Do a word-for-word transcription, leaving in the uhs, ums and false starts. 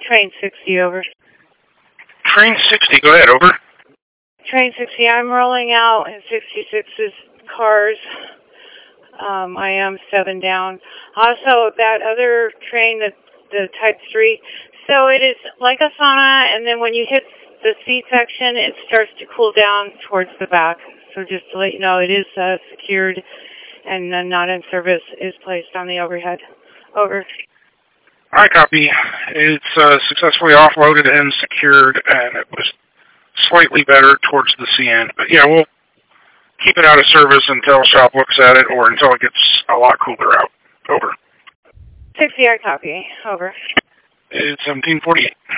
Train sixty, over. Train sixty, go ahead, over. Train sixty, I'm rolling out in sixty-six's cars. Um, I am seven down. Also, that other train, the, the Type three, so it is like a sauna, and then when you hit the seat section, it starts to cool down towards the back. So just to let you know, it is uh, secured, and the not in service is placed on the overhead. Over. I copy. It's uh, successfully offloaded and secured, and it was slightly better towards the C N. But yeah, we'll keep it out of service until shop looks at it or until it gets a lot cooler out. Over. sixty, I copy. Over. It's seventeen forty-eight.